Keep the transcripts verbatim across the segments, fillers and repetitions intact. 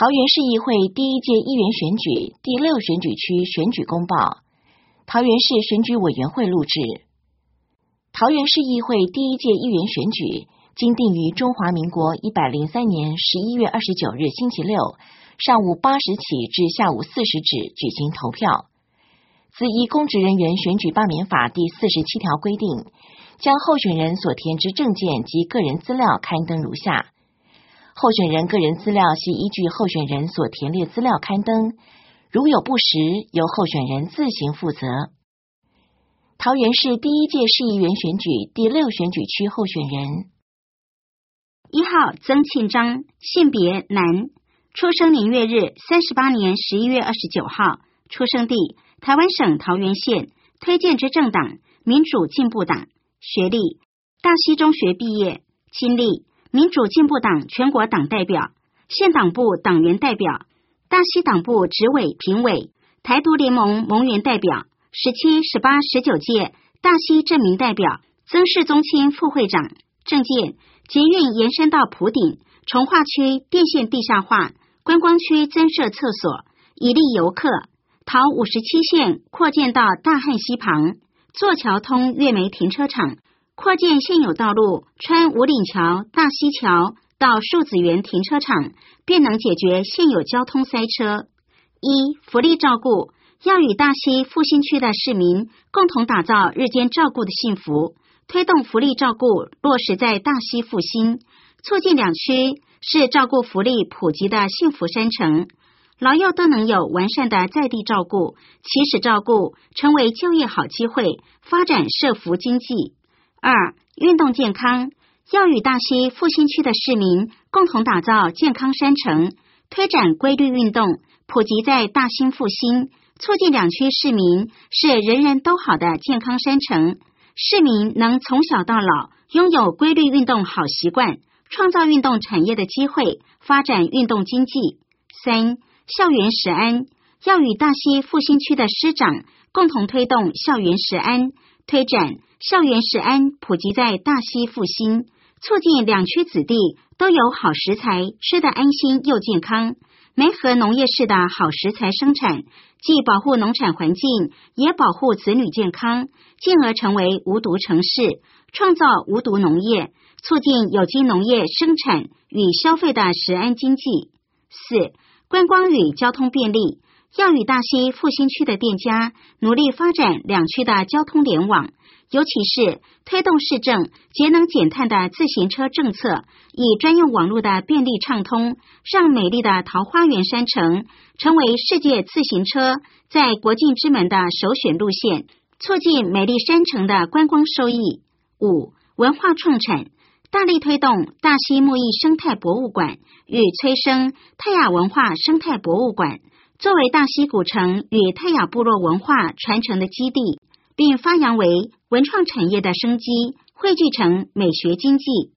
桃园市议会第一届议员选举第六选举区选举公报，桃园市选举委员会录制。桃园市议会第一届议员选举经定于中华民国一百零三年十一月二十九日星期六上午八时起至下午四时止举行投票。自依公职人员选举罢免法第四十七条规定，将候选人所填之证件及个人资料刊登如下。候选人个人资料系依据候选人所填列资料刊登，如有不实，由候选人自行负责。桃园市第一届市议员选举第六选举区候选人： 一号曾庆章，性别男，出生年月日三十八年十一月二十九号，出生地台湾省桃园县，推荐之政党民主进步党，学历大溪中学毕业，经历民主进步党全国党代表、县党部党员代表、大溪党部执委评委、台独联盟盟员代表、十七、十八、十九届大溪镇民代表、曾氏宗亲副会长。政见捷运延伸到埔顶，重划区电线地下化，观光区增设厕所，以利游客。桃五十七线扩建到大汉溪旁，坐桥通月梅停车场，扩建现有道路，穿五岭桥、大溪桥到树子园停车场，便能解决现有交通塞车。一、福利照顾，要与大溪复兴区的市民共同打造日间照顾的幸福，推动福利照顾落实在大溪复兴，促进两区是照顾福利普及的幸福山城，老幼都能有完善的在地照顾，起始照顾成为就业好机会，发展社福经济。二、运动健康，要与大溪复兴区的市民共同打造健康山城，推展规律运动，普及在大兴复兴，促进两区市民是人人都好的健康山城，市民能从小到老拥有规律运动好习惯，创造运动产业的机会，发展运动经济。三、校园食安，要与大溪复兴区的师长共同推动校园食安，推展校园食安普及在大溪复兴，促进两区子弟都有好食材，吃得安心又健康。媒合农业式的好食材生产，既保护农产环境，也保护子女健康，进而成为无毒城市，创造无毒农业，促进有机农业生产与消费的食安经济。四、观光与交通便利，要与大溪复兴区的店家努力发展两区的交通联网，尤其是推动市政节能减碳的自行车政策，以专用网络的便利畅通，让美丽的桃花源山城成为世界自行车在国境之门的首选路线，促进美丽山城的观光收益。五、文化创产，大力推动大溪木艺生态博物馆与催生泰雅文化生态博物馆，作为大溪古城与泰雅部落文化传承的基地，并发扬为文创产业的生机，汇聚成美学经济。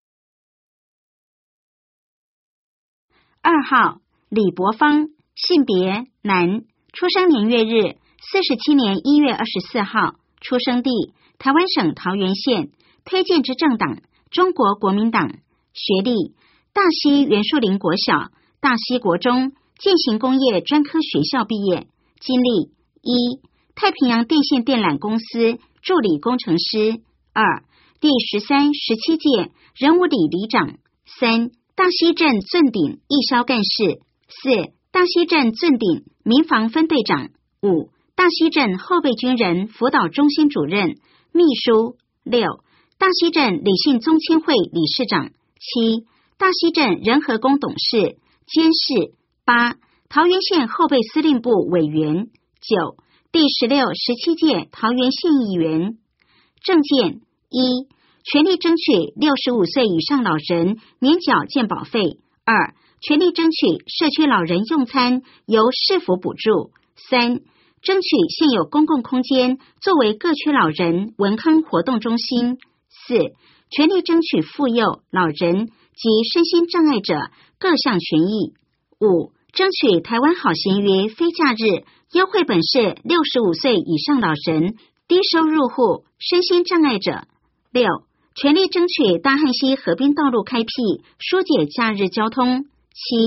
二号李博芳，性别男，出生年月日四十七年一月二十四号，出生地台湾省桃园县，推荐之政党中国国民党，学历大溪袁树林国小、大溪国中、建行工业专科学校毕业，经历一、太平洋电线电缆公司助理工程师；二、第十三、十七届人武里里长；三、大溪镇圳顶义消干事；四、大溪镇圳顶民防分队长；五、大溪镇后备军人辅导中心主任、秘书；六、大溪镇理性宗亲会理事长；七、大溪镇仁和宫董事、监事；八、桃园县后备司令部委员；九、第十六、十七届桃园县议员。政见一、全力争取六十五岁以上老人免缴健保费；二、全力争取社区老人用餐由市府补助；三、争取现有公共空间作为各区老人文康活动中心；四、全力争取妇幼、老人及身心障碍者各项权益；五、争取台湾好行于非假日优惠本市六十五岁以上老人、低收入户、身心障碍者；六、全力争取大汉溪河滨道路开辟，疏解假日交通；七、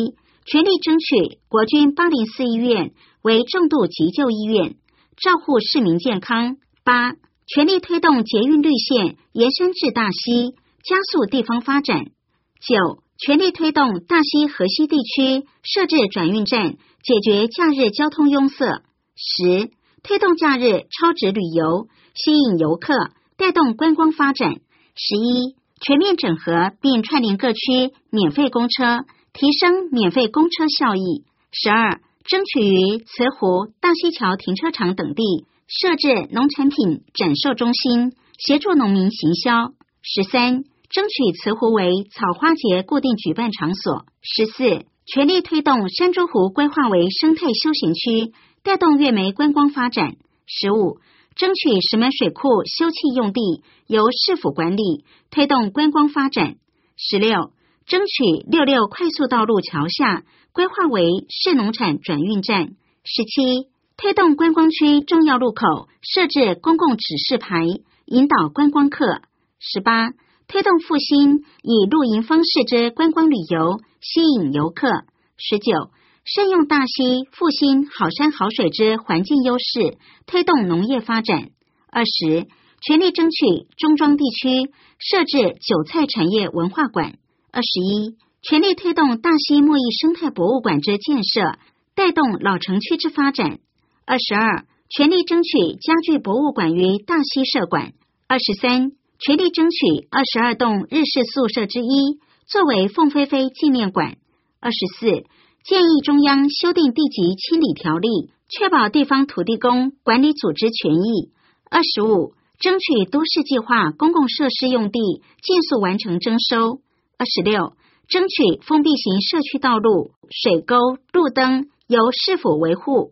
全力争取国军八零四医院为重度急救医院，照护市民健康。八、全力推动捷运绿线延伸至大溪，加速地方发展。九、全力推动大溪河西地区设置转运站，解决假日交通拥塞。十、推动假日超值旅游，吸引游客，带动观光发展。十一、全面整合并串联各区免费公车，提升免费公车效益。十二、争取于慈湖、大溪桥停车场等地设置农产品展售中心，协助农民行销。十三、争取慈湖为草花节固定举办场所。十四、全力推动山猪湖规划为生态休闲区，带动月眉观光发展。十五、争取石门水库休憩用地由市府管理，推动观光发展。十六、争取六六快速道路桥下规划为市农产转运站。十七、推动观光区重要路口设置公共指示牌，引导观光客。十八、推动复兴以露营方式之观光旅游，吸引游客。十九、善用大溪、复兴好山好水之环境优势，推动农业发展。二十、全力争取中庄地区设置韭菜产业文化馆。二十一、全力推动大溪木艺生态博物馆之建设，带动老城区之发展。二十二、全力争取家具博物馆于大溪设馆。二十三、全力争取二十二栋日式宿舍之一作为凤飞飞纪念馆。二十四、建议中央修订地籍清理条例，确保地方土地公管理组织权益。二十五、争取都市计划公共设施用地尽速完成征收。二十六、争取封闭型社区道路、水沟、路灯由市府维护。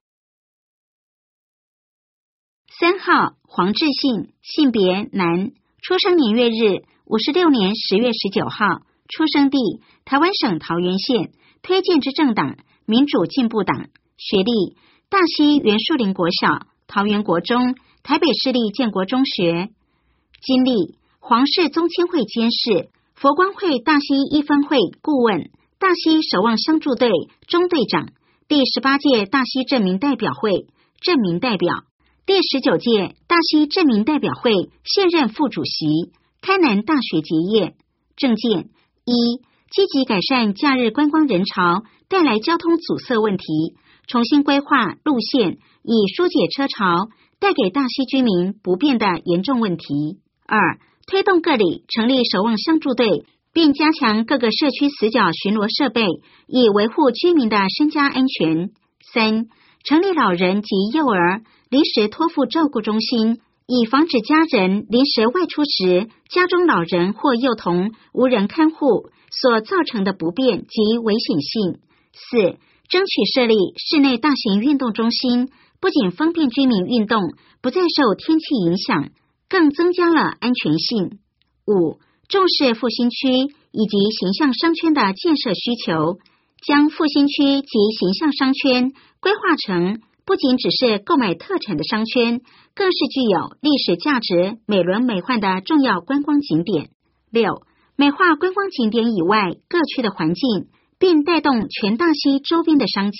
三号，黄志信，性别男，出生年月日五十六年十月十九号，出生地台湾省桃园县，推荐之政党民主进步党，学历大溪原树林国小、桃园国中、台北市立建国中学，经历黄氏宗亲会监事、佛光会大溪一分会顾问、大溪守望相助队中队长，第十八届大溪镇民代表会镇民代表，第十九届大溪镇民代表会现任副主席，开南大学结业。政见一、积极改善假日观光人潮带来交通阻塞问题，重新规划路线，以疏解车潮带给大溪居民不便的严重问题。二、推动各里成立守望相助队，并加强各个社区死角巡逻设备，以维护居民的身家安全。三、成立老人及幼儿临时托付照顾中心，以防止家人临时外出时，家中老人或幼童无人看护所造成的不便及危险性。四、争取设立室内大型运动中心，不仅方便居民运动，不再受天气影响，更增加了安全性。五、重视复兴区以及形象商圈的建设需求，将复兴区及形象商圈规划成不仅只是购买特产的商圈，更是具有历史价值、美轮美奂的重要观光景点。六、美化观光景点以外各区的环境，并带动全大溪周边的商机。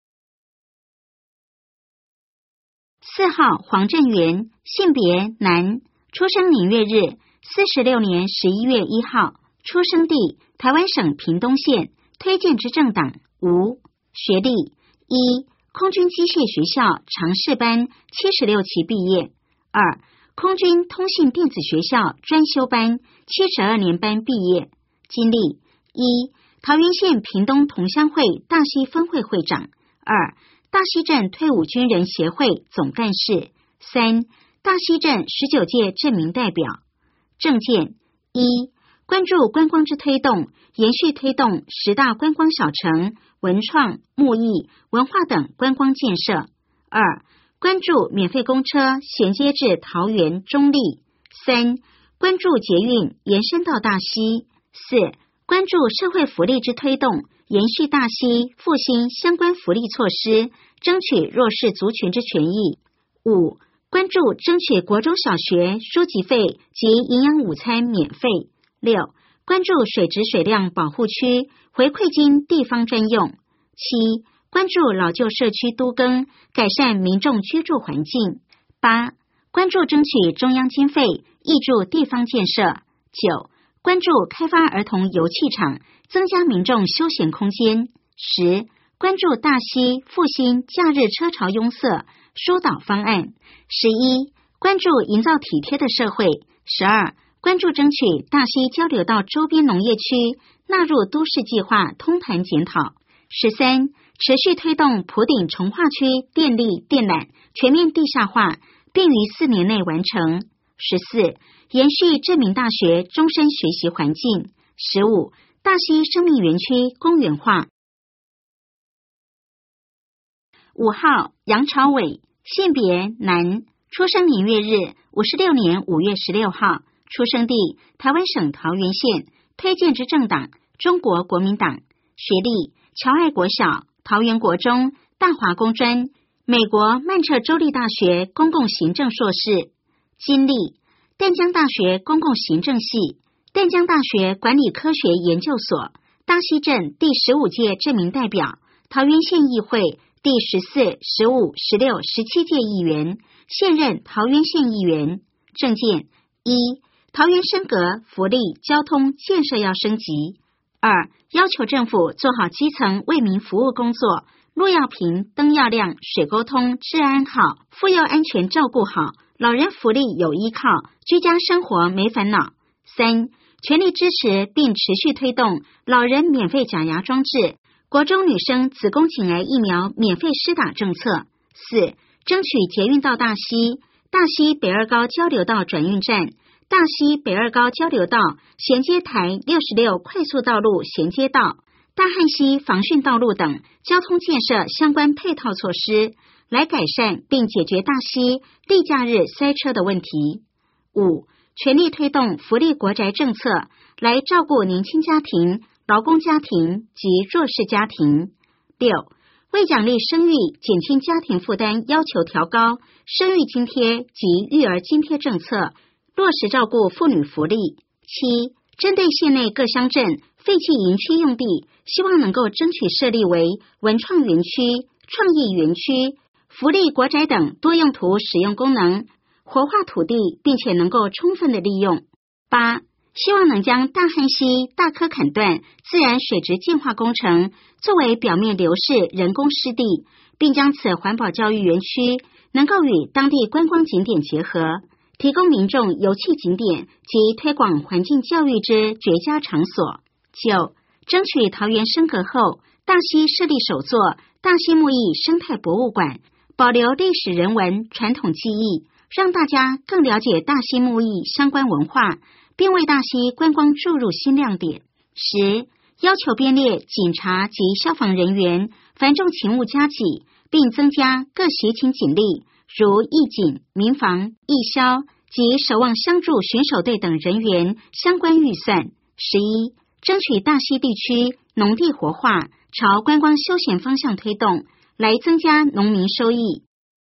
四号，黄振元，性别男，出生年月日四十六年十一月一号，出生地台湾省屏东县，推荐之政党无。学历一、空军机械学校常试班七十六期毕业。二、空军通信电子学校专修班七十二年班毕业。经历一、桃园县屏东同乡会大溪分会会长。二、大溪镇退伍军人协会总干事。三、大溪镇十九届镇民代表。政见一、关注观光之推动，延续推动十大观光小城、文创、木艺、文化等观光建设。二、关注免费公车衔接至桃园、中坜。三、关注捷运延伸到大溪。四、关注社会福利之推动，延续大溪复兴相关福利措施，争取弱势族群之权益。五、关注争取国中小学书籍费及营养午餐免费。六、关注水质水量保护区回馈金地方专用。 七、关注老旧社区都更，改善民众居住环境。八、关注争取中央经费，挹注地方建设。九、关注开发儿童游憩场，增加民众休闲空间。十、关注大溪复兴假日车潮拥塞疏导方案。十一、关注营造体贴的社会。十二、关注争取大溪交流道周边农业区纳入都市计划通盘检讨。十三、持续推动埔顶重划区电力电缆全面地下化，并于四年内完成。十四、延续正明大学终身学习环境。十五、大溪生命园区公园化。五号，杨朝伟，性别男，出生年月日五十六年五月十六号，出生地台湾省桃园县，推荐之政党中国国民党，学历侨爱国小、桃园国中、大华工专，美国曼彻州立大学公共行政硕士，经历淡江大学公共行政系、淡江大学管理科学研究所，大溪镇第十五届镇民代表，桃园县议会第十四、十五、十六、十七届议员，现任桃园县议员。政见：一、桃园升格福利交通建设要升级；二、要求政府做好基层为民服务工作，路要平，灯要亮，水沟通，治安好，妇幼安全照顾好，老人福利有依靠，居家生活没烦恼。三、全力支持并持续推动老人免费假牙装置，国中女生子宫颈癌疫苗免费施打政策。四、争取捷运到大溪，大溪北二高交流道转运站，大溪北二高交流道衔接台六十六快速道路衔接道、大汉溪防汛道路等交通建设相关配套措施，来改善并解决大溪例假日塞车的问题。五、全力推动福利国宅政策，来照顾年轻家庭、劳工家庭及弱势家庭。六、为奖励生育、减轻家庭负担，要求调高生育津贴及育儿津贴政策，落实照顾妇女福利。七、针对县内各乡镇废弃营区用地，希望能够争取设立为文创园区、创意园区、福利国宅等多用途使用功能，活化土地，并且能够充分的利用。八、希望能将大汉溪大科坎段自然水质净化工程作为表面流式人工湿地，并将此环保教育园区能够与当地观光景点结合，提供民众游憩景点及推广环境教育之绝佳场所。九、争取桃园升格后，大溪设立首座大溪木艺生态博物馆，保留历史人文传统技艺，让大家更了解大溪木艺相关文化，并为大溪观光注入新亮点。十、要求编列警察及消防人员繁重勤务加给，并增加各协勤警力，如义警、民防、义消及守望相助巡守队等人员相关预算。十一、争取大溪地区农地活化，朝观光休闲方向推动，来增加农民收益。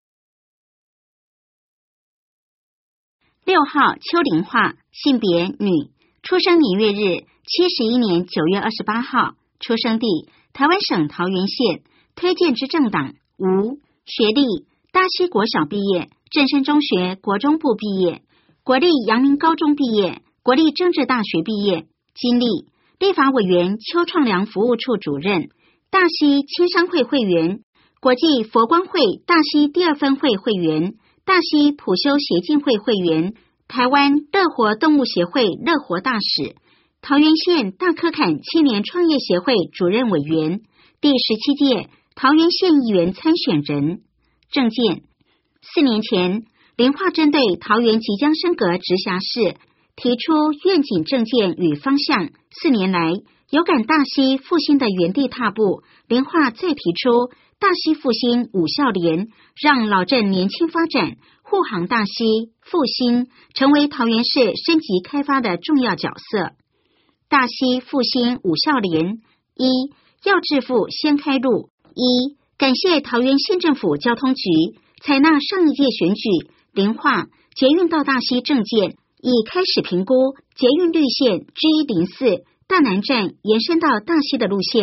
六号，邱玲化，性别女，出生年月日七十一年九月二十八号，出生地台湾省桃园县，推荐之政党无，学历大溪国小毕业，正声中学国中部毕业，国立阳明高中毕业，国立政治大学毕业，经历立法委员邱创良服务处主任，大溪青商会会员，国际佛光会大溪第二分会会员，大溪普修协进会会员，台湾乐活动物协会乐活大使，桃园县大科坎青年创业协会主任委员，第十七届桃园县议员参选人。政见：四年前，林化针对桃园即将升格直辖市，提出愿景政见与方向。四年来，有感大溪复兴的原地踏步，林化再提出大溪复兴五校联，让老镇年轻发展，护航大溪复兴，成为桃园市升级开发的重要角色。大溪复兴五校联：一、要致富先开路。一、感谢桃园县政府交通局采纳上一届选举林化捷运到大溪政见，已开始评估捷运绿线 G 一零四大南站延伸到大溪的路线，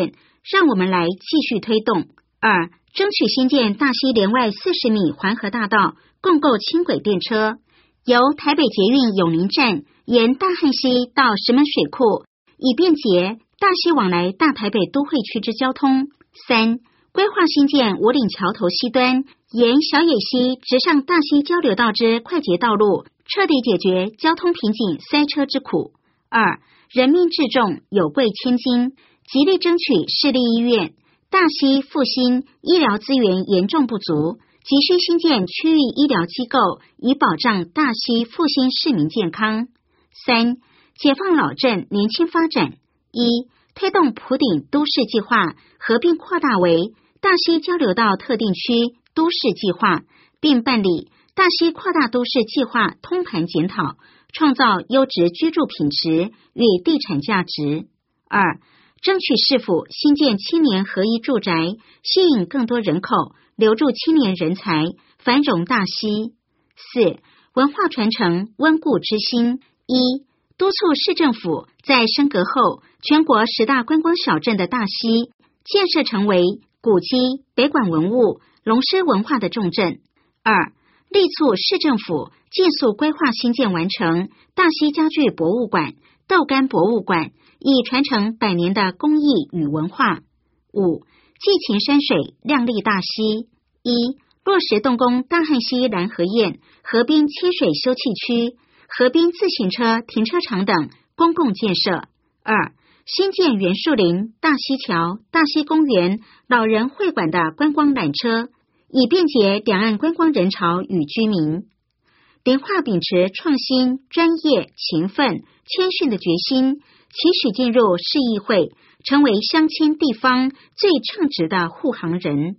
让我们来继续推动。二、争取新建大溪连外四十米环河大道，共构轻轨电车，由台北捷运永宁站沿大汉溪到石门水库，以便捷大溪往来大台北都会区之交通。三、规划新建五岭桥头西端沿小野溪直上大溪交流道之快捷道路，彻底解决交通瓶颈塞车之苦。二、人民至重，有贵千金，极力争取市立医院。大溪复兴医疗资源严重不足，急需新建区域医疗机构，以保障大溪复兴市民健康。三、解放老镇年轻发展。一、推动埔顶都市计划合并扩大为大溪交流道特定区都市计划，并办理大溪扩大都市计划通盘检讨，创造优质居住品质与地产价值。二、争取市府新建青年合一住宅，吸引更多人口，留住青年人才，繁荣大溪。四、文化传承温故知新。一、督促市政府在升格后全国十大观光小镇的大溪建设成为古迹、北馆文物、龙狮文化的重镇。二、力促市政府尽速规划新建完成大溪家具博物馆、豆干博物馆，以传承百年的工艺与文化。五、寄情山水，亮丽大溪。一、落实动工大汉溪蓝河堰河滨清水休憩区、河滨自行车停车场等公共建设。二、新建原树林、大溪桥、大溪公园、老人会馆的观光缆车，以便捷两岸观光人潮与居民。联化秉持创新、专业、勤奋、谦逊的决心，期许进入市议会，成为乡亲地方最称职的护航人。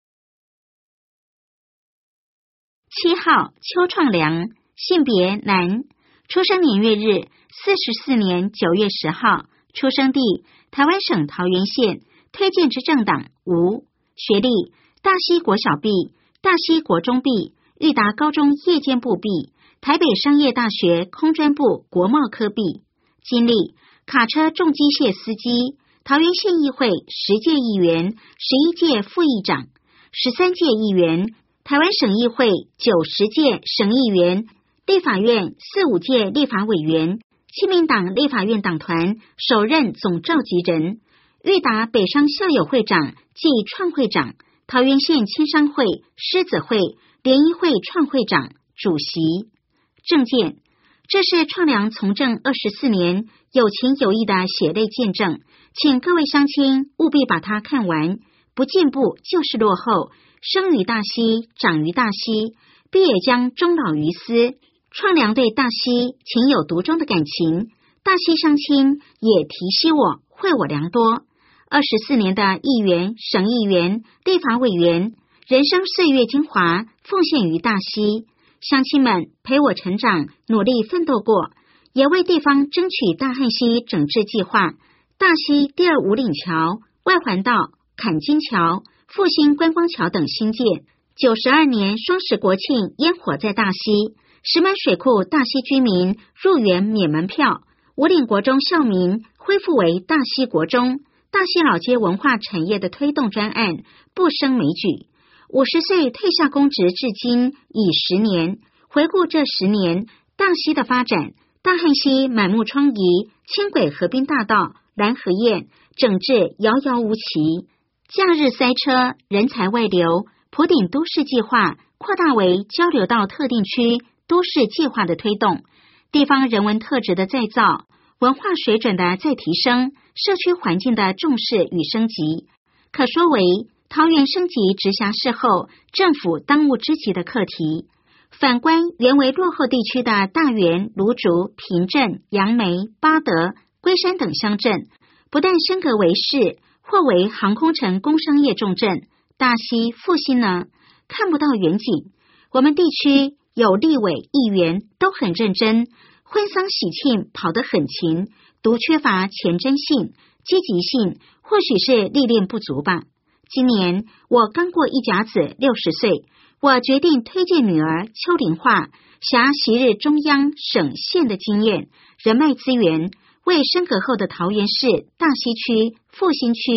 七号邱创良，性别男，出生年月日四十四年九月十号，出生地台湾省桃园县，推荐之政党无，学历大溪国小毕、大溪国中毕、育达高中夜间部毕、台北商业大学空专部国贸科毕，经历卡车重机械司机、桃园县议会十届议员、十一届副议长、十三届议员、台湾省议会九十届省议员、立法院四五届立法委员、亲民党立法院党团首任总召集人，育达北商校友会长暨创会长，桃园县青商会、狮子会、联谊会创会长、主席。政见，这是创良从政二十四年有情有义的血泪见证，请各位乡亲务必把它看完，不进步就是落后，生于大溪，长于大溪，必也将终老于斯。创良对大溪情有独钟的感情，大溪乡亲也提携我，惠我良多。二十四年的议员、省议员、立法委员，人生岁月精华奉献于大溪，乡亲们陪我成长，努力奋斗过，也为地方争取大汉溪整治计划、大溪第二五岭桥、外环道、坎金桥、复兴观光桥等兴建。九十二年双十国庆烟火在大溪，石门水库大溪居民入园免门票，五岭国中校名恢复为大溪国中，大溪老街文化产业的推动专案不胜枚举。五十岁退下公职至今已十年，回顾这十年大溪的发展，大汉溪满目疮痍，轻轨河滨大道、蓝河堰整治遥遥无期，假日塞车，人才外流，埔顶都市计划扩大为交流道特定区都市计划的推动，地方人文特质的再造，文化水准的再提升，社区环境的重视与升级，可说为桃园升级直辖市后政府当务之急的课题。反观原为落后地区的大园、芦竹、平镇、杨梅、八德、龟山等乡镇，不但升格为市，或为航空城工商业重镇，大溪复兴呢，看不到远景。我们地区有立委、议员都很认真，婚丧喜庆跑得很勤，独缺乏前瞻性、积极性，或许是历练不足吧。今年我刚过一甲子六十岁，我决定推荐女儿邱玲化，辖昔日中央、省、县的经验、人脉资源，为升格后的桃园市大溪区、复兴区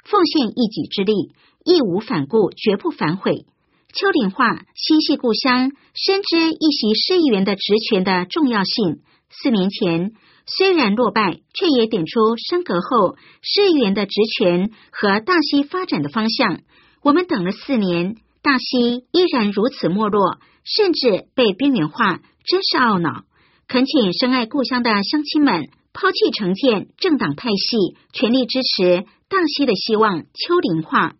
奉献一己之力，义无反顾，绝不反悔。丘陵化心系故乡，深知一席市议员的职权的重要性。四年前虽然落败，却也点出升格后市议员的职权和大溪发展的方向。我们等了四年，大溪依然如此没落，甚至被边缘化，真是懊恼。恳请深爱故乡的乡亲们抛弃成见、政党派系，全力支持大溪的希望丘陵化。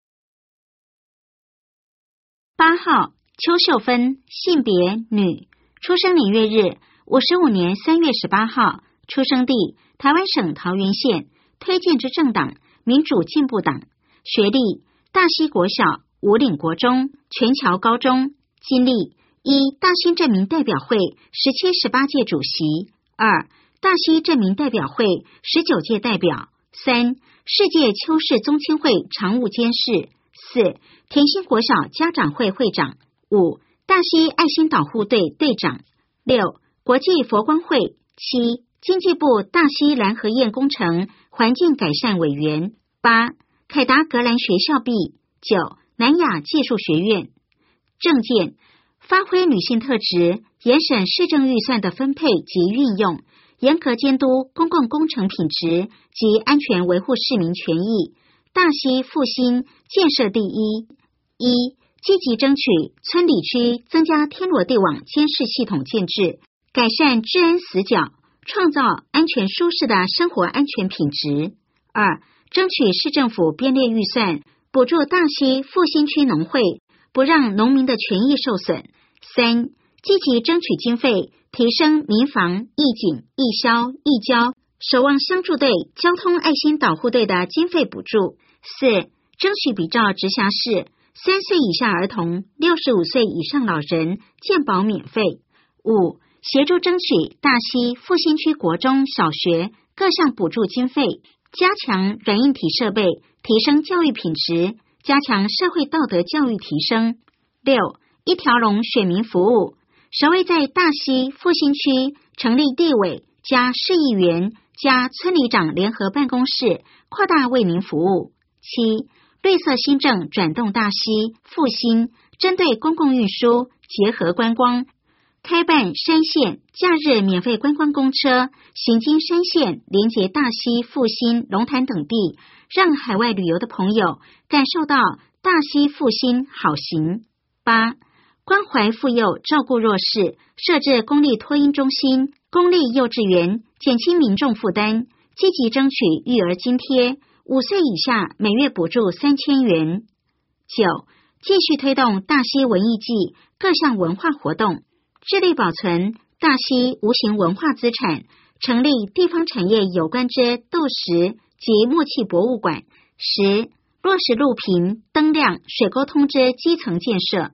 八号，邱秀芬，性别女，出生年月日五十五年三月十八号，出生地台湾省桃园县，推荐之政党民主进步党，学历大溪国小、五岭国中、全侨高中，经历一大溪镇民代表会十七、十八届主席，二大溪镇民代表会十九届代表，三世界邱氏宗亲会常务监事，四甜心国小家长会会长，五大溪爱心导护队队长，六国际佛光会，七经济部大溪蓝河堰工程环境改善委员，八凯达格兰学校毕，九南亚技术学院。政见发挥女性特质，严审市政预算的分配及运用，严格监督公共工程品质及安全，维护市民权益。大溪复兴建设第一，一积极争取村里区增加天罗地网监视系统建制，改善治安死角，创造安全舒适的生活安全品质。二争取市政府编列预算，补助大溪复兴区农会，不让农民的权益受损。三积极争取经费，提升民防、义警、义消、义交、守望相助队、交通爱心导护队的经费补助。四争取比照直辖市三岁以下儿童、六十五岁以上老人健保免费。五协助争取大溪复兴区国中小学各项补助经费，加强软硬体设备，提升教育品质，加强社会道德教育提升。六一条龙选民服务，首位在大溪复兴区成立地委加市议员加村里长联合办公室，扩大为民服务。七绿色新政转动大溪复兴，针对公共运输结合观光，开办山线假日免费观光公车，行经山线连结大溪复兴龙潭等地，让海外旅游的朋友感受到大溪复兴好行。八关怀妇幼，照顾弱势，设置公立托婴中心、公立幼稚园，减轻民众负担，积极争取育儿津贴，五岁以下每月补助三千元。九继续推动大溪文艺季各项文化活动，致力保存大溪无形文化资产，成立地方产业有关之豆石及木器博物馆。十落实路平、灯亮、水沟通之基层建设。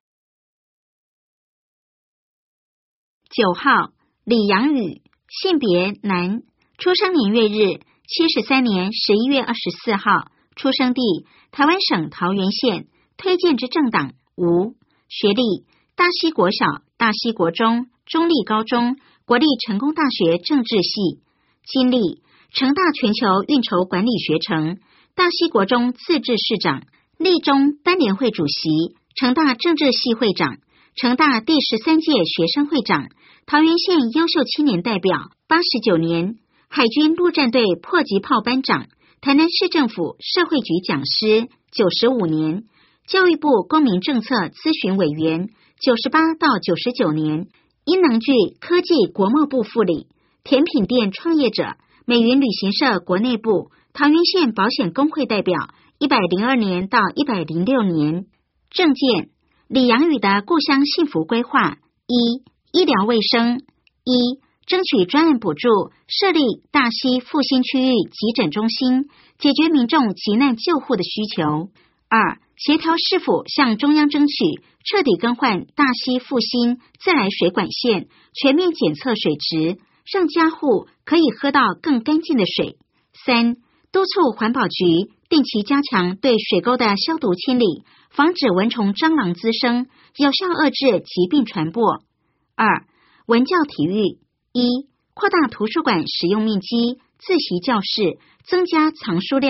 九号，李阳宇，性别男，出生年月日七十三年十一月二十四号，出生地台湾省桃园县，推荐之政党无，学历大溪国小、大溪国中、中立高中、国立成功大学政治系，经历成大全球运筹管理学程、大溪国中自治市长、立中班联会主席、成大政治系会长、成大第十三届学生会长、桃园县优秀青年代表，八十九年海军陆战队迫击炮班长，台南市政府社会局讲师，九十五年教育部公民政策咨询委员，九十八到九十九年英能具科技国贸部副理，甜品店创业者，美云旅行社国内部，桃园县保险公会代表，一百零二年到一百零六年。政见李阳宇的故乡幸福规划：一、医疗卫生；一、争取专案补助，设立大溪复兴区域急诊中心，解决民众急难救护的需求；二、协调市府向中央争取彻底更换大溪复兴自来水管线，全面检测水质，让家户可以喝到更干净的水；三、督促环保局定期加强对水沟的消毒清理，防止蚊虫蟑螂滋生，有效遏制疾病传播。二、文教体育：一、扩大图书馆使用面积，自习教室，增加藏书量，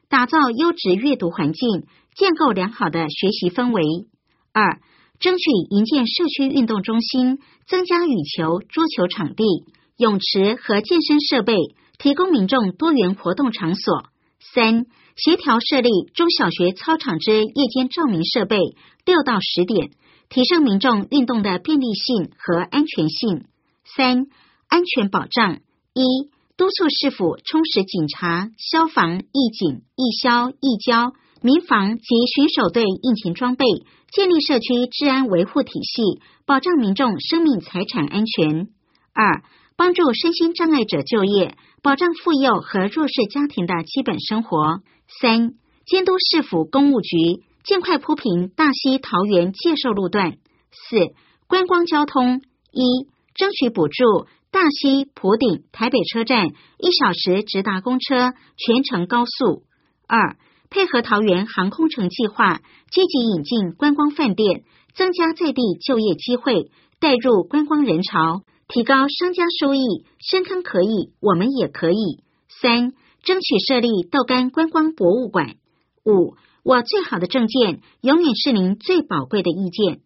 打造优质阅读环境，建构良好的学习氛围。二、争取营建社区运动中心，增加羽球、桌球场地、泳池和健身设备，提供民众多元活动场所。三、协调设立中小学操场之夜间照明设备六到十点，提升民众运动的便利性和安全性。三、安全保障。一、督促市府充实警察、消防、义警、义消、义交、民防及巡守队应勤装备，建立社区治安维护体系，保障民众生命财产安全。二、帮助身心障碍者就业，保障妇幼和弱势家庭的基本生活。三、监督市府公务局尽快铺平大溪桃园介寿路段。四、观光交通。一、争取补助大溪、埔顶、台北车站一小时直达公车，全程高速。二、配合桃园航空城计划，积极引进观光饭店，增加在地就业机会，带入观光人潮，提高商家收益。深坑可以，我们也可以。三、争取设立豆干观光博物馆。五、我最好的政见，永远是您最宝贵的意见。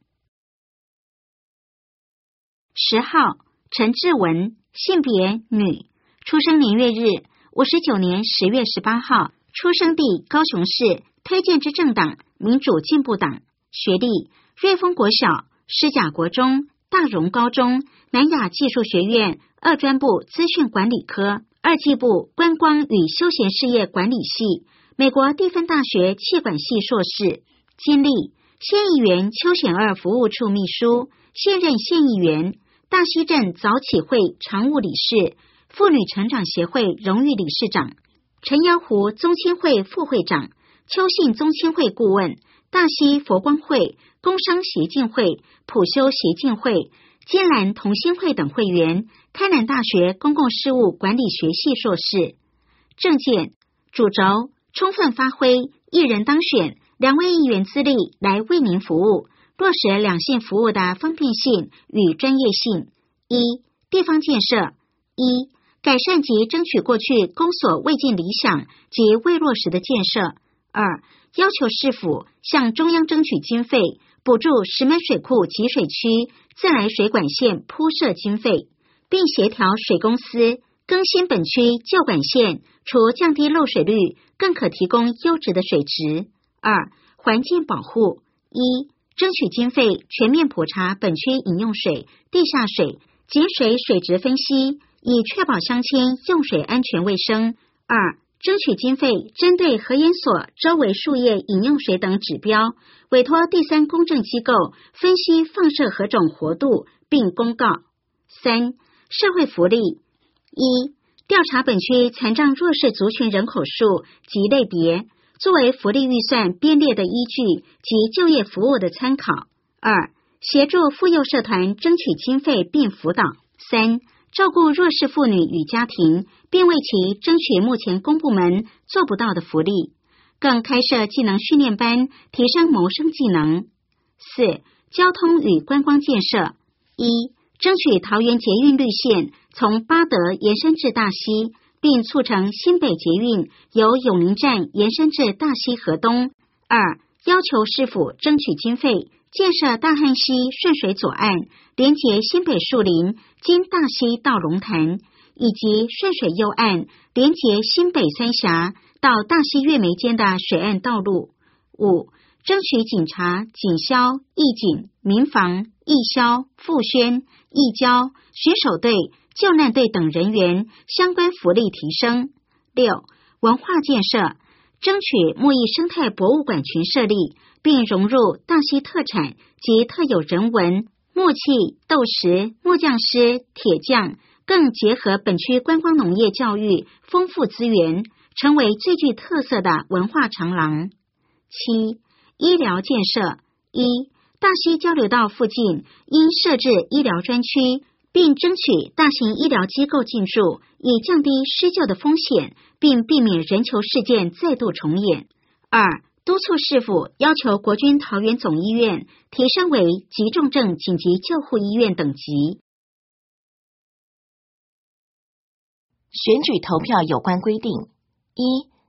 十号，陈志文，性别女，出生年月日五十九年十月十八号，出生地高雄市，推荐之政党民主进步党，学历瑞丰国小、师甲国中、大荣高中、南亚技术学院二专部资讯管理科、二技部观光与休闲事业管理系，美国蒂芬大学气管系硕士，经历县议员邱显二服务处秘书，现任县议员，大溪镇早起会常务理事，妇女成长协会荣誉理事长，陈瑶湖宗亲会副会长，邱姓宗亲会顾问，大溪佛光会、工商协进会、普修协进会、金兰同心会等会员，开南大学公共事务管理学系硕士。政见主轴充分发挥一人当选两位议员资历来为民服务，落实两性服务的方便性与专业性。一、地方建设。一、改善及争取过去公所未尽理想及未落实的建设。二、要求市府向中央争取经费，补助石门水库集水区自来水管线铺设经费，并协调水公司更新本区旧管线，除降低漏水率，更可提供优质的水质。二、环境保护。一、争取经费全面普查本区饮用水、地下水、井水水质分析，以确保乡亲用水安全卫生。二、争取经费针对核研所周围树叶饮用水等指标，委托第三公正机构分析放射核种活度，并公告。三、社会福利。一、调查本区残障弱势族群人口数及类别，作为福利预算编列的依据及就业服务的参考。二、协助妇幼社团争取经费并辅导。三、照顾弱势妇女与家庭，并为其争取目前公部门做不到的福利，更开设技能训练班，提升谋生技能。四、交通与观光建设。一、争取桃园捷运绿线从八德延伸至大溪，并促成新北捷运由永宁站延伸至大溪河东。二、要求市府争取经费，建设大汉溪顺水左岸，连结新北树林经大溪到龙潭，以及顺水右岸连结新北三峡到大溪月眉间的水岸道路。五、争取警察、警消、义警、民防、义消、妇宣、义交、巡守队、救难队等人员相关福利提升。六、文化建设，争取木艺生态博物馆群设立，并融入大溪特产及特有人文、木器、豆石、木匠师、铁匠，更结合本区观光农业教育丰富资源，成为最具特色的文化长廊。七、医疗建设。一、大溪交流道附近应设置医疗专区，并争取大型医疗机构进驻，以降低施救的风险，并避免人球事件再度重演。二、督促市府要求国军桃园总医院提升为急重症紧急救护医院等级。 选举投票有关规定。一、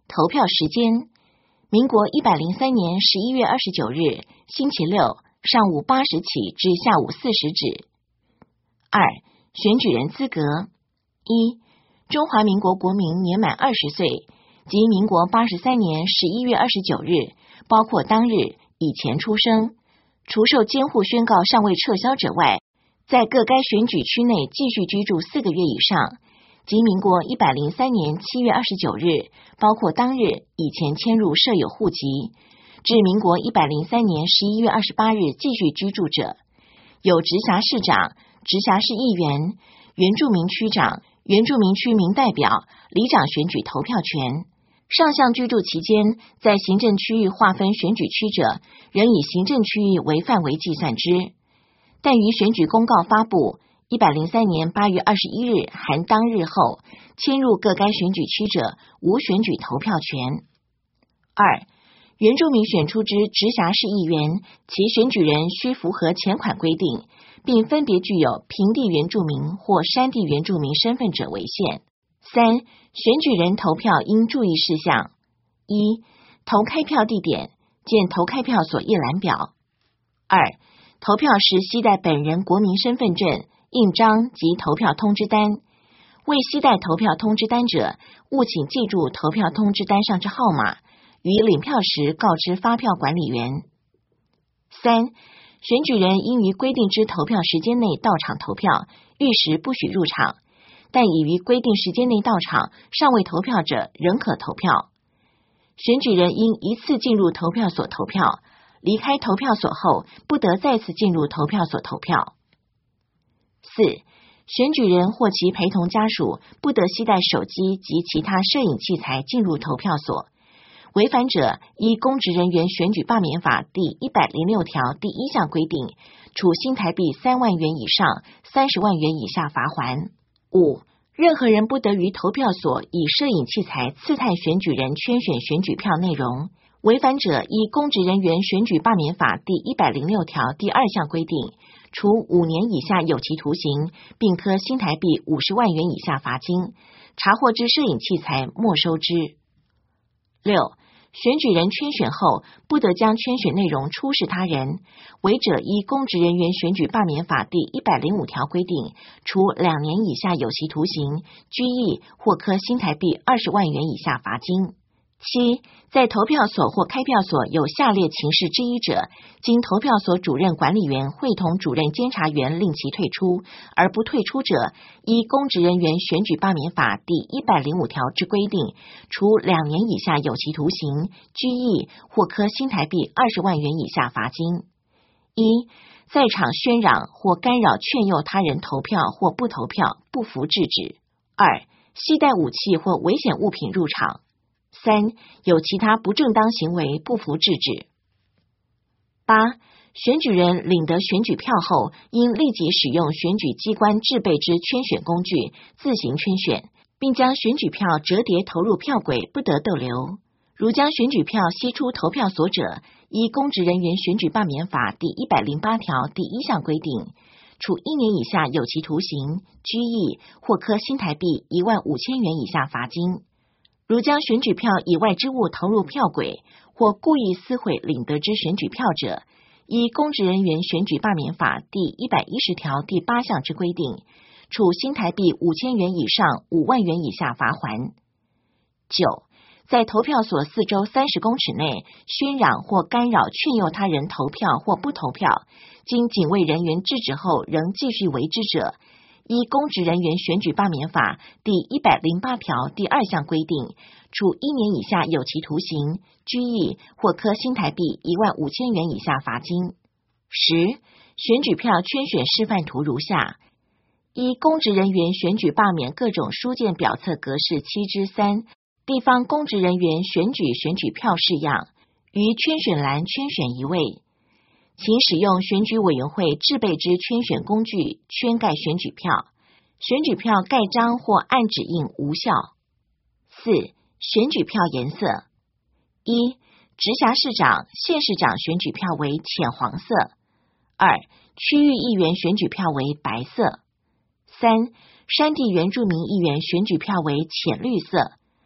投票时间：民国一百零三年十一月二十九日星期六上午八时起至下午四时止。二、选举人资格：一、中华民国国民年满二十岁及民国八十三年十一月二十九日，包括当日以前出生，除受监护宣告尚未撤销者外，在各该选举区内继续居住四个月以上，及民国一百零三年七月二十九日，包括当日以前迁入设有户籍，至民国一百零三年十一月二十八日继续居住者，有直辖市长、直辖市议员、原住民区长、原住民区民代表、里长选举投票权。上项居住期间，在行政区域划分选举区者，仍以行政区域为范围计算之。但于选举公告发布一百零三年八月二十一日含当日后，迁入各该选举区者，无选举投票权。二、原住民选出之直辖市议员，其选举人须符合前款规定，并分别具有平地原住民或山地原住民身份者为限。三、选举人投票应注意事项：一、投开票地点，见投开票所一览表。二、投票时携带本人国民身份证、印章及投票通知单。未携带投票通知单者，务请记住投票通知单上之号码，于领票时告知发票管理员。三、选举人应于规定之投票时间内到场投票，逾时不许入场，但已于规定时间内到场尚未投票者仍可投票。选举人应一次进入投票所投票，离开投票所后不得再次进入投票所投票。四、选举人或其陪同家属不得携带手机及其他摄影器材进入投票所，违反者依公职人员选举罢免法第一百零六条第一项规定，处新台币三万元以上三十万元以下罚锾。五、任何人不得于投票所以摄影器材刺探选举人圈选选举票内容，违反者依公职人员选举罢免法第一百零六条第二项规定，处五年以下有期徒刑，并科新台币五十万元以下罚金，查获之摄影器材没收之。六、选举人圈选后不得将圈选内容出示他人，违者依公职人员选举罢免法第一百零五条规定，处两年以下有期徒刑、拘役或科新台币二十万元以下罚金。七、在投票所或开票所有下列情事之一者，经投票所主任管理员会同主任监察员令其退出，而不退出者，依公职人员选举罢免法第一百零五条之规定，处两年以下有期徒刑、拘役或科新台币二十万元以下罚金。一、在场宣嚷或干扰劝诱他人投票或不投票，不服制止。二、携带武器或危险物品入场。三、有其他不正当行为，不服制止。八、选举人领得选举票后，应立即使用选举机关制备之圈选工具自行圈选，并将选举票折叠投入票轨，不得逗留。如将选举票吸出投票所者，依公职人员选举罢免法第一百零八条第一项规定，处一年以下有期徒刑、拘役或科新台币一万五千元以下罚金。如将选举票以外之物投入票轨，或故意撕毁领得之选举票者，依公职人员选举罢免法第一百一十条第八项之规定，处新台币五千元以上五万元以下罚锾。九、在投票所四周三十公尺内宣嚷或干扰劝诱他人投票或不投票，经警卫人员制止后仍继续为之者，依公职人员选举罢免法第一百零八条第二项规定，处一年以下有期徒刑、拘役或科新台币一万五千元以下罚金。十、选举票圈选示范图如下：依公职人员选举罢免各种书件表册格式七之三，地方公职人员选举选举票式样，于圈选栏圈选一位。请使用选举委员会制备之圈选工具圈盖选举票，选举票盖章或按指印无效。四、选举票颜色：一、直辖市长、县市长选举票为浅黄色；二、区域议员选举票为白色；三、山地原住民议员选举票为浅绿色；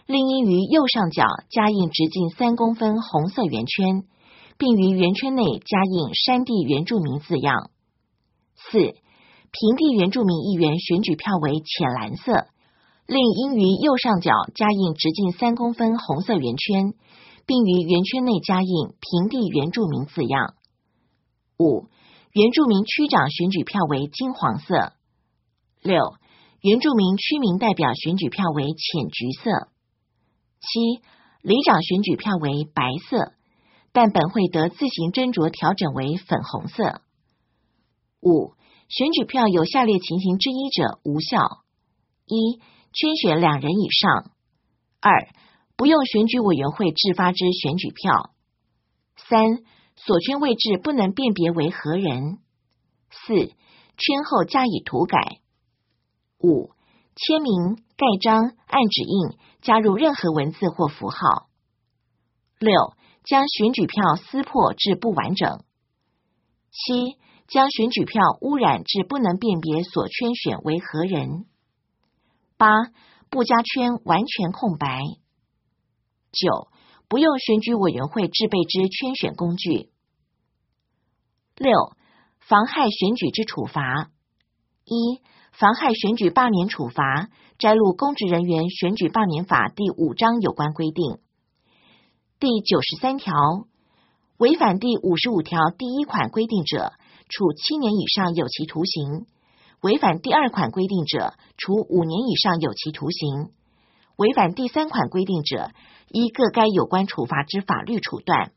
另应于右上角加印直径三公分红色圆圈，并于圆圈内加印山地原住民字样。四、平地原住民议员选举票为浅蓝色，另应于右上角加印直径三公分红色圆圈，并于圆圈内加印平地原住民字样。五、原住民区长选举票为金黄色。六、原住民区民代表选举票为浅橘色。七、里长选举票为白色，但本会得自行斟酌调整为粉红色。五、选举票有下列情形之一者无效：一、圈选两人以上；二、不用选举委员会制发之选举票；三、所圈位置不能辨别为何人；四、圈后加以涂改；五、签名、盖章、按指印加入任何文字或符号；六、将选举票撕破至不完整；七、将选举票污染至不能辨别所圈选为何人；八、不加圈完全空白；九、不用选举委员会制备之圈选工具。六、妨害选举之处罚。一、妨害选举罢免处罚，摘录公职人员选举罢免法第五章有关规定。第九十三条，违反第五十五条第一款规定者，处七年以上有期徒刑；违反第二款规定者，处五年以上有期徒刑；违反第三款规定者，依各该有关处罚之法律处断。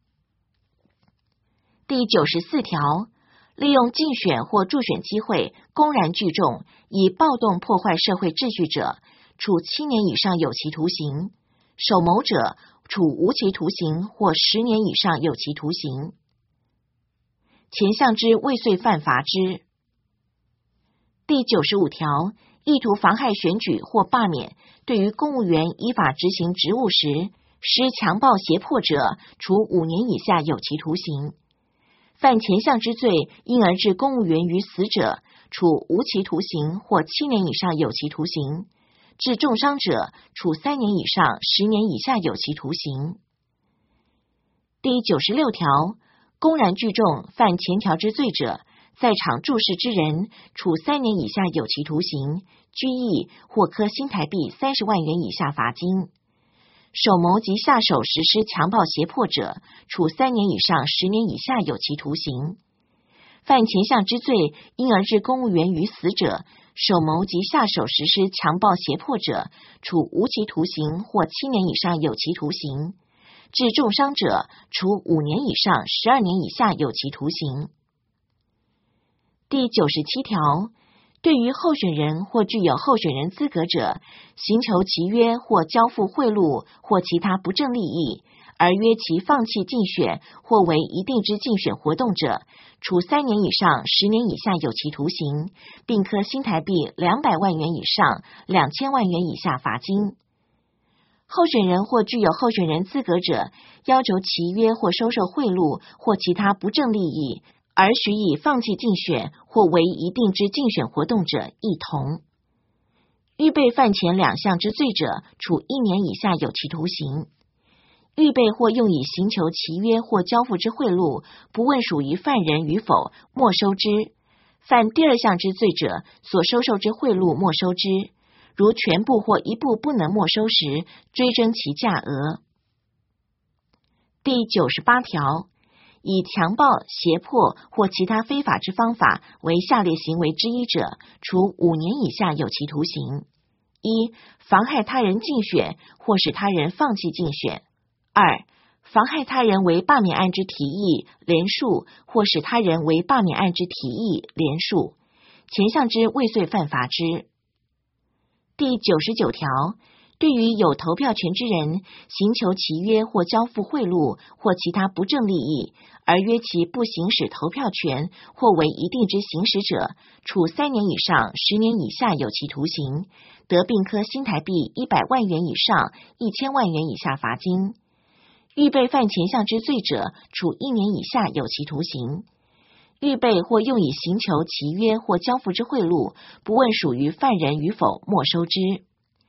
第九十四条，利用竞选或助选机会公然聚众，以暴动破坏社会秩序者，处七年以上有期徒刑；首谋者，处无期徒刑或十年以上有期徒刑。前项之未遂犯罚之。第九十五条，意图妨害选举或罢免，对于公务员依法执行职务时施强暴胁迫者，处五年以下有期徒刑。犯前项之罪，因而致公务员于死者，处无期徒刑或七年以上有期徒刑；致重伤者，处三年以上十年以下有期徒刑。第九十六条，公然聚众犯前条之罪者，在场注视之人，处三年以下有期徒刑、拘役或科新台币三十万元以下罚金。首谋及下手实施强暴胁迫者，处三年以上十年以下有期徒刑。犯前项之罪，因而致公务员于死者，首谋及下手实施强暴胁迫者，处无期徒刑或七年以上有期徒刑；致重伤者，处五年以上十二年以下有期徒刑。第九十七条，对于候选人或具有候选人资格者，行求其约或交付贿赂或其他不正利益，而约其放弃竞选或为一定之竞选活动者，处三年以上十年以下有期徒刑，并科新台币两百万元以上两千万元以下罚金。候选人或具有候选人资格者，要求其约或收受贿赂或其他不正利益，而许以放弃竞选或为一定之竞选活动者一同。预备犯前两项之罪者，处一年以下有期徒刑。预备或用以行求其约或交付之贿赂，不问属于犯人与否，没收之。犯第二项之罪者，所收受之贿赂没收之。如全部或一部不能没收时，追征其价额。第九十八条，以强暴、胁迫或其他非法之方法为下列行为之一者，处五年以下有期徒刑：一、妨害他人竞选或使他人放弃竞选；二、妨害他人为罢免案之提议、联署，或使他人为罢免案之提议、联署，前项之未遂犯罚之。第九十九条，对于有投票权之人，行求其约或交付贿赂或其他不正利益，而约其不行使投票权或为一定之行使者，处三年以上十年以下有期徒刑，得并科新台币一百万元以上一千万元以下罚金。预备犯前项之罪者，处一年以下有期徒刑。预备或用以行求其约或交付之贿赂，不问属于犯人与否，没收之。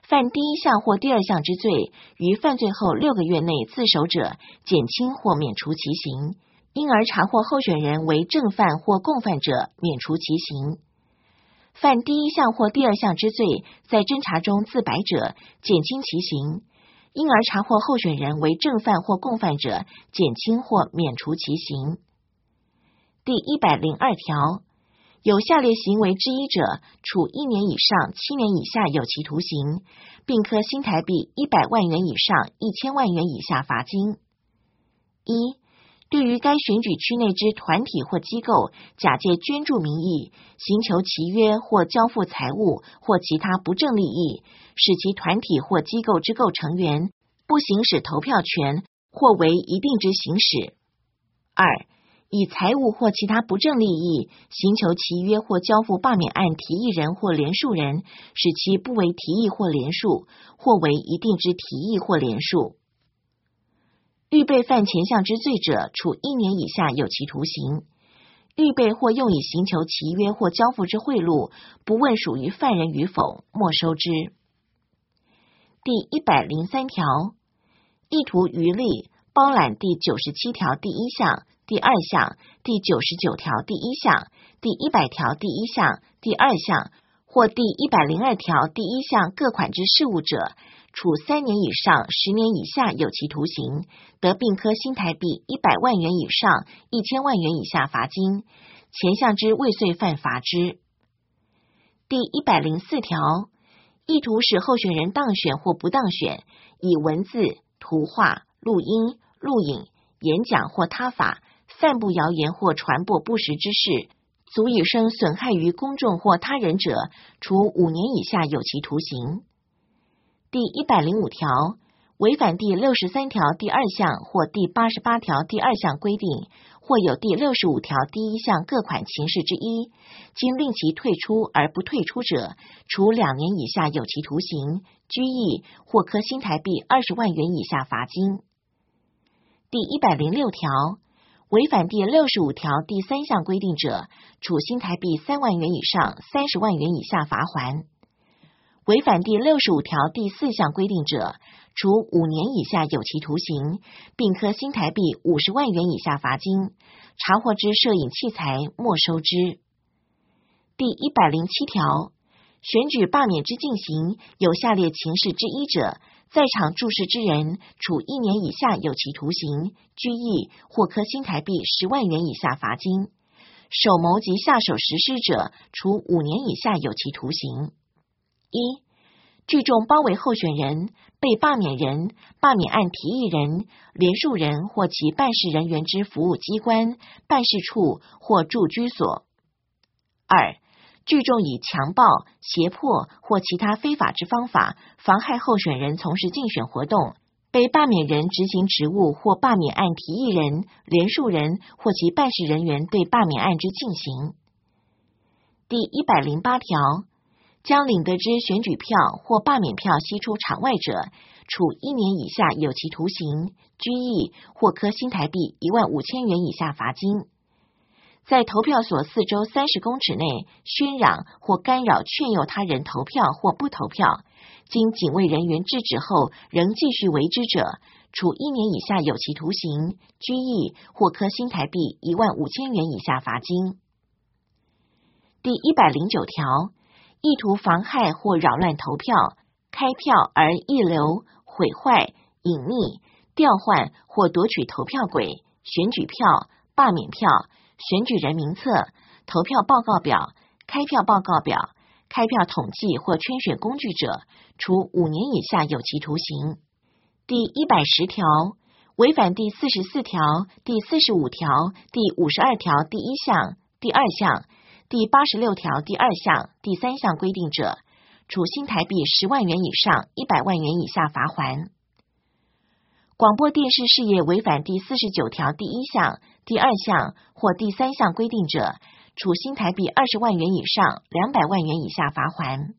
犯第一项或第二项之罪，于犯罪后六个月内自首者，减轻或免除其刑；因而查获候选人为正犯或共犯者，免除其刑。犯第一项或第二项之罪，在侦查中自白者，减轻其刑；因而查获候选人为正犯或共犯者，减轻或免除其刑。第一百零二条，有下列行为之一者，处一年以上七年以下有期徒刑，并科新台币一百万元以上一千万元以下罚金。一、对于该选举区内之团体或机构，假借捐助名义，行求契约或交付财物或其他不正利益，使其团体或机构之构成员不行使投票权，或为一定之行使。二、以财物或其他不正利益，行求契约或交付罢免案提议人或联署人，使其不为提议或联署，或为一定之提议或联署。预备犯前项之罪者，处一年以下有期徒刑；预备或用以行求契约或交付之贿赂，不问属于犯人与否，没收之。第一百零三条，意图渔利，包揽第九十七条第一项、第二项、第九十九条第一项、第一百条第一项、第二项或第一百零二条第一项各款之事务者，处三年以上十年以下有期徒刑，得并科新台币一百万元以上一千万元以下罚金，前项之未遂犯罚之。第一百零四条，意图使候选人当选或不当选，以文字、图画、录音、录影、演讲或他法散布谣言或传播不实之事，足以生损害于公众或他人者，处五年以下有期徒刑。第一百零五条，违反第六十三条第二项或第八十八条第二项规定，或有第六十五条第一项各款情事之一，经令其退出而不退出者，处两年以下有期徒刑、拘役或科新台币二十万元以下罚金。第一百零六条，违反第六十五条第三项规定者，处新台币三万元以上三十万元以下罚锾；违反第六十五条第四项规定者，处五年以下有期徒刑，并科新台币五十万元以下罚金，查获之摄影器材没收之。第一百零七条，选举罢免之进行，有下列情事之一者，在场注视之人，处一年以下有期徒刑、拘役或科新台币十万元以下罚金；首谋及下手实施者，处五年以下有期徒刑。一、聚众包围候选人、被罢免人、罢免案提议人、联署人或其办事人员之服务机关、办事处或住居所。二、聚众以强暴、胁迫或其他非法之方法，妨害候选人从事竞选活动，被罢免人执行职务或罢免案提议人、联署人或其办事人员对罢免案之进行。第一百零八条，将领得之选举票或罢免票悉出场外者，处一年以下有期徒刑、拘役或科新台币一万五千元以下罚金。在投票所四周三十公尺内喧嚷或干扰劝诱他人投票或不投票，经警卫人员制止后仍继续为之者，处一年以下有期徒刑、拘役或科新台币一万五千元以下罚金。第一百零九条，意图妨害或扰乱投票、开票而溢留、毁坏、隐匿、调换或夺取投票轨、选举票、罢免票、选举人名册、投票报告表、开票报告表、开票统计或圈选工具者，处五年以下有期徒刑。第一百十条，违反第四十四条、第四十五条、第五十二条第一项、第二项、第八十六条第二项、第三项规定者，处新台币十万元以上一百万元以下罚锾。广播电视事业违反第四十九条第一项、第二项或第三项规定者，处新台币二十万元以上两百万元以下罚锾。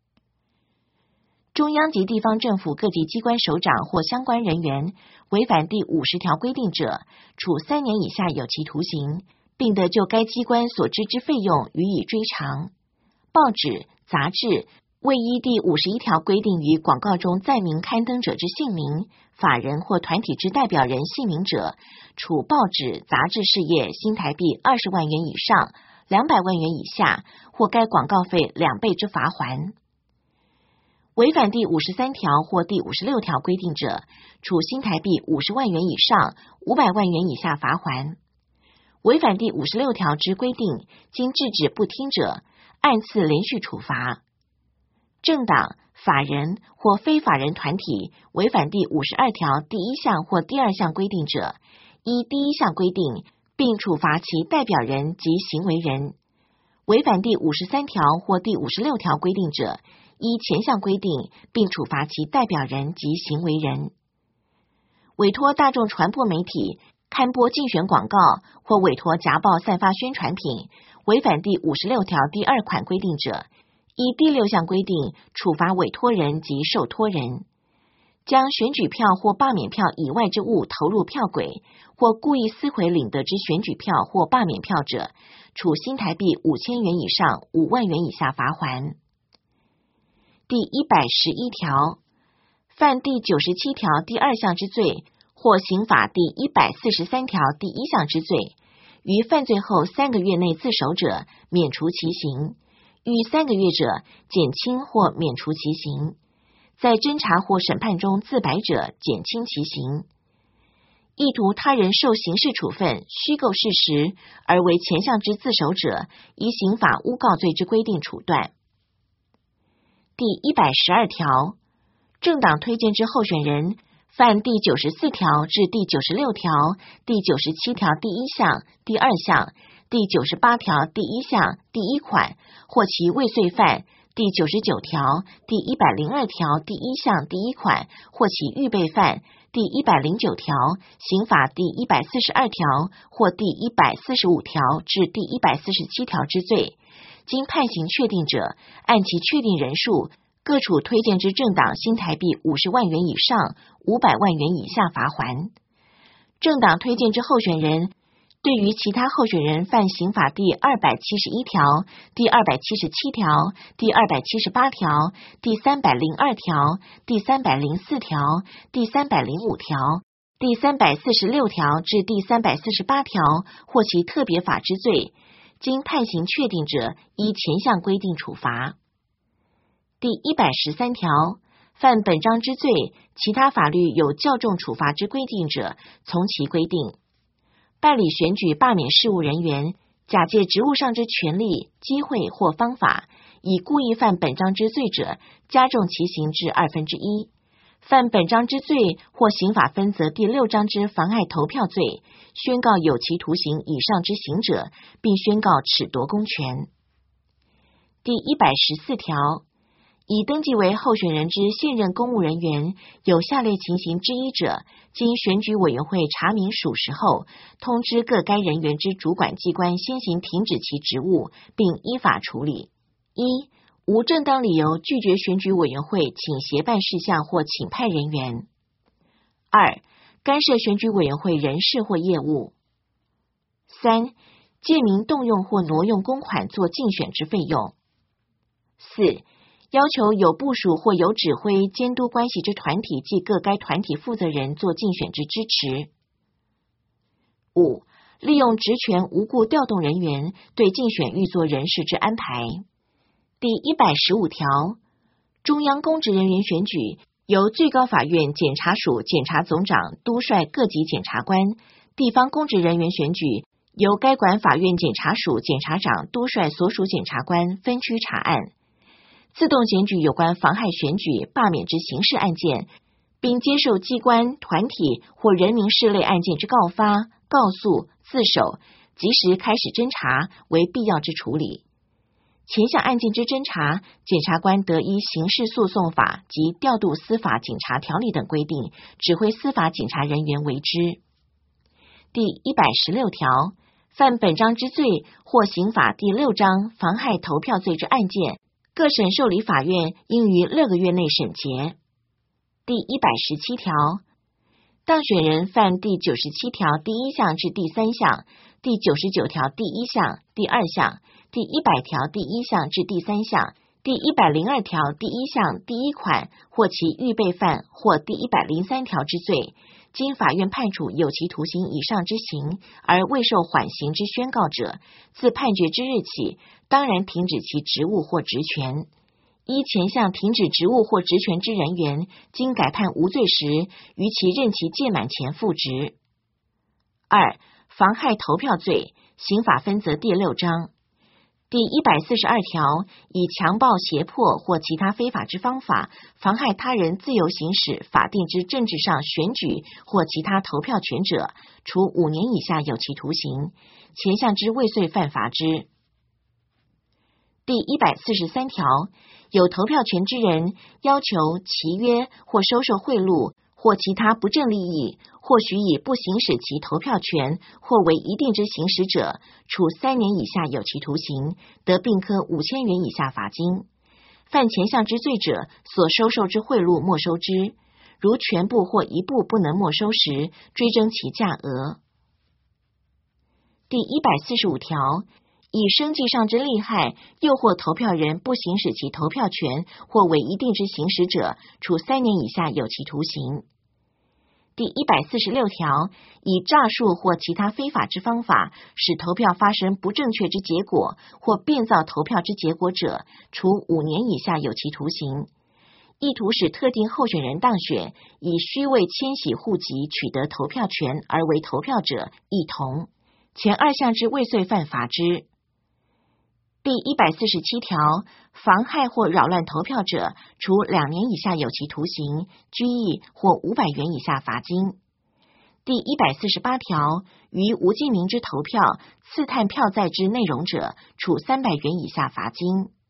中央及地方政府各级机关首长或相关人员违反第五十条规定者，处三年以下有期徒刑，并得就该机关所支之费用予以追偿。报纸、杂志未依第五十一条规定于广告中载明刊登者之姓名、法人或团体之代表人姓名者，处报纸、杂志事业新台币二十万元以上两百万元以下，或该广告费两倍之罚锾。违反第五十三条或第五十六条规定者，处新台币五十万元以上五百万元以下罚锾。违反第五十六条之规定，经制止不听者，按次连续处罚。政党、法人或非法人团体违反第五十二条第一项或第二项规定者，依第一项规定，并处罚其代表人及行为人；违反第五十三条或第五十六条规定者，依前项规定，并处罚其代表人及行为人。委托大众传播媒体刊播竞选广告，或委托夹报散发宣传品，违反第五十六条第二款规定者，依第六项规定处罚委托人及受托人。将选举票或罢免票以外之物投入票匭，或故意撕毁领得之选举票或罢免票者，处新台币五千元以上五万元以下罚锾。第一百十一条，犯第九十七条第二项之罪，或刑法第一百四十三条第一项之罪，于犯罪后三个月内自首者，免除其刑；逾三个月者，减轻或免除其刑；在侦查或审判中自白者，减轻其刑；意图他人受刑事处分，虚构事实而为前项之自首者，依刑法诬告罪之规定处断。第一百十二条，政党推荐之候选人犯第九十四条至第九十六条、第九十七条第一项、第二项、第九十八条第一项第一款，或其未遂犯第九十九条、第一百零二条第一项第一款，或其预备犯第一百零九条、刑法第一百四十二条或第一百四十五条至第一百四十七条之罪，经判刑确定者，按其确定人数，各处推荐之政党新台币五十万元以上五百万元以下罚锾。政党推荐之候选人，对于其他候选人犯刑法第二百七十一条、第二百七十七条、第二百七十八条、第三百零二条、第三百零四条、第三百零五条、第三百四十六条至第三百四十八条，或其特别法之罪，经判刑确定者，依前项规定处罚。第一百十三条，犯本章之罪，其他法律有较重处罚之规定者，从其规定。办理选举罢免事务人员，假借职务上之权利、机会或方法，以故意犯本章之罪者，加重其刑至二分之一。犯本章之罪或刑法分则第六章之妨碍投票罪，宣告有期徒刑以上之刑者，并宣告褫夺公权。第一百十四条，已登记为候选人之现任公务人员，有下列情形之一者，经选举委员会查明属实后，通知各该人员之主管机关先行停止其职务，并依法处理。一、无正当理由拒绝选举委员会请协办事项或请派人员。二、干涉选举委员会人事或业务。三、借名动用或挪用公款做竞选之费用。四、要求有部属或有指挥监督关系之团体及各该团体负责人做竞选之支持。五、利用职权无故调动人员，对竞选预做人事之安排。第一百十五条，中央公职人员选举由最高法院检察署检察总长督率各级检察官，地方公职人员选举由该管法院检察署检察长督率所属检察官分区查案。自动检举有关妨害选举、罢免之刑事案件，并接受机关、团体或人民事类案件之告发、告诉、自首，及时开始侦查，为必要之处理。前项案件之侦查，检察官得依刑事诉讼法及调度司法警察条例等规定，指挥司法警察人员为之。第一百十六条，犯本章之罪或刑法第六章妨害投票罪之案件，各省受理法院应于六个月内审结。第一百十七条，当选人犯第九十七条第一项至第三项、第九十九条第一项、第二项、第一百条第一项至第三项、 第一百零二条第一项第一款或其预备犯或第一百零三条之罪，经法院判处有期徒刑以上之刑而未受缓刑之宣告者，自判决之日起，当然停止其职务或职权。依前项停止职务或职权之人员，经改判无罪时，于其任期届满前复职。二、妨害投票罪，刑法分则第六章。第一百四十二条，以强暴、胁迫或其他非法之方法，妨害他人自由行使法定之政治上选举或其他投票权者，处五年以下有期徒刑。前项之未遂犯罚之。第一百四十三条，有投票权之人要求、契约或收受贿赂或其他不正利益，或许以不行使其投票权或为一定之行使者，处三年以下有期徒刑，得并科五千元以下罚金。犯前项之罪者，所收受之贿赂没收之，如全部或一部不能没收时，追征其价额。第一百四十五条，以生计上之利害诱惑投票人不行使其投票权或为一定之行使者，处三年以下有期徒刑。第一百四十六条，以诈术或其他非法之方法使投票发生不正确之结果或变造投票之结果者，处五年以下有期徒刑。意图使特定候选人当选，以虚伪迁徙户籍取得投票权而为投票者，亦同。前二项之未遂犯罚之。第一百四十七条，妨害或扰乱投票者，处两年以下有期徒刑、拘役或五百元以下罚金。第一百四十八条，于无记名之投票刺探票载之内容者，处三百元以下罚金。